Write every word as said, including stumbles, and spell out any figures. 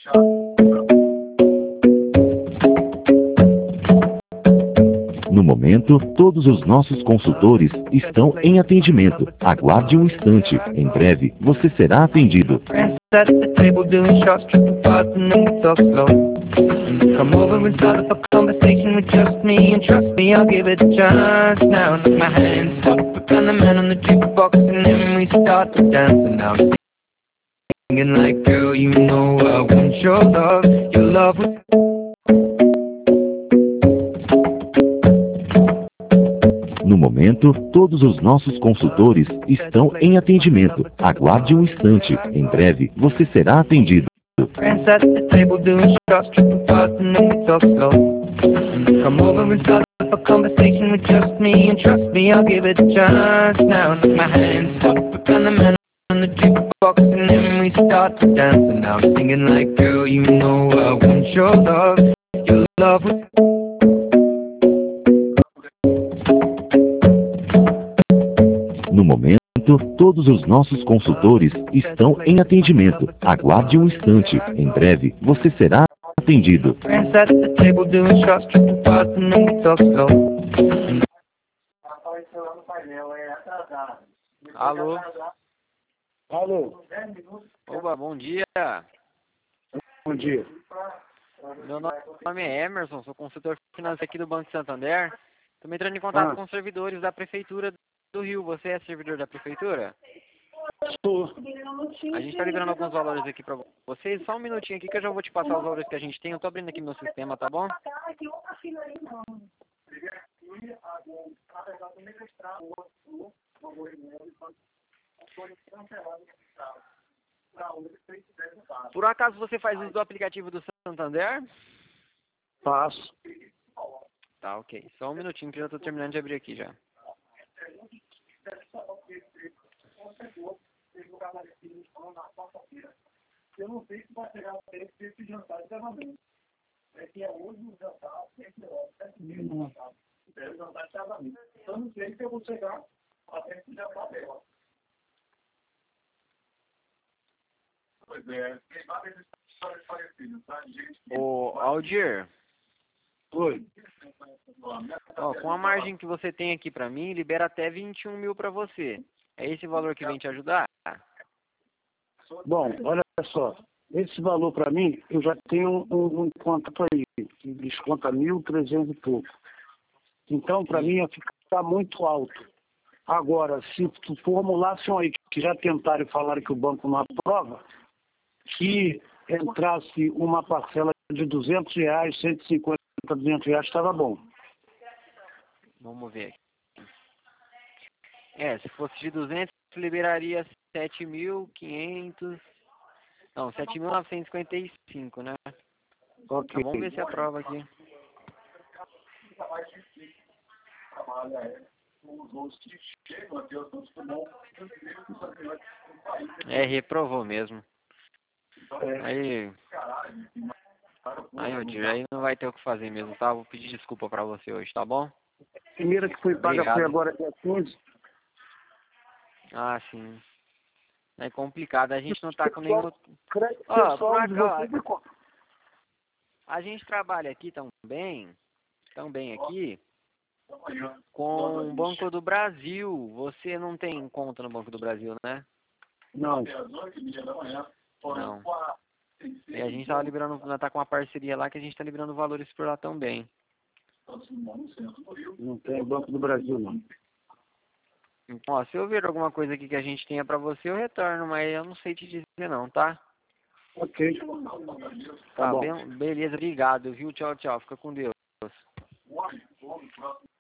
No momento, todos os nossos consultores estão em atendimento. Aguarde um instante. Em breve, você será atendido. At the table doing shots, tripping fast, and then we talk slow. And you come over and start up a conversation with just me, and trust me, I'll give it a chance. Now take my hands up, and the man on the jukebox, and then we start to dance. And now I'm singing like, girl, you know I want your love, your love was. No momento, todos os nossos consultores estão em atendimento. Aguarde um instante. Em breve, você será atendido. Friends at the table doing shots, tripping fast, and then we talk slow. And you come over and start up a conversation with just me, and trust me, I'll give it a chance. Now take my hands up, and the man on the jukebox, and then we start to dance. And now I'm singing like, girl, you know I want your love, your love was. No momento, todos os nossos consultores estão em atendimento. Aguarde um instante. Em breve, você será atendido. Friends at the table doing shots, tripping fast, and then we talk slow. Alô? Alô, Oba, bom dia. bom dia. Meu nome é Emerson, sou consultor financeiro aqui do Banco Santander. Estou entrando em contato Ah. com os servidores da Prefeitura do Rio. Você é servidor da Prefeitura? Sou. A gente está liberando alguns valores aqui para vocês. Só um minutinho aqui que eu já vou te passar os valores que a gente tem. Eu estou abrindo aqui meu sistema, tá bom? Por acaso você faz uso do aplicativo do Santander? Faço. Tá, ok. Só um minutinho que eu já estou terminando de abrir aqui já. Eu não sei se vai chegar o tempo desse jantar de casamento. É que é hoje o jantar, sempre o jantar de casamento. Eu não sei se eu vou chegar até esse jantar dela. Pois é, tem várias histórias parecidas, tá? Gente que... Ô, Aldir, Oi. ó, com a margem que você tem aqui para mim, libera até vinte e um mil para você. É esse valor que vem te ajudar? Bom, olha só. Esse valor para mim, eu já tenho um, um contato aí, que desconta mil e trezentos e pouco. Então, para mim, ia ficar muito alto. Agora, se tu formulassem aí, que já tentaram e falaram que o banco não aprova, que entrasse uma parcela de duzentos reais, cento e cinquenta, duzentos reais, estava bom. Vamos ver aqui. É, se fosse de duzentos, liberaria sete mil e quinhentos. Não, sete mil novecentos e cinquenta e cinco, né? Ok. Tá, vamos ver se aprova aqui. É, reprovou mesmo. Aí, aí, Odir, aí não vai ter o que fazer mesmo, tá? Vou pedir desculpa pra você hoje, tá bom? A primeira que foi paga Obrigado. foi agora dia quinze. Ah, sim. É complicado, a gente não tá com nenhum... Crédito Ó, pessoal por de acaso, vocês é quanto? a gente trabalha aqui também, também aqui, com o Banco do Brasil. Você não tem conta no Banco do Brasil, né? Não. Não. E a gente tá liberando, tá com uma parceria lá que a gente tá liberando valores por lá também. Não tem Banco do Brasil, não. Então, ó, se eu ver alguma coisa aqui que a gente tenha pra você, eu retorno, mas eu não sei te dizer não, tá? Ok. Tá, Tá bom. bem, beleza, obrigado, viu? Tchau, tchau. Fica com Deus.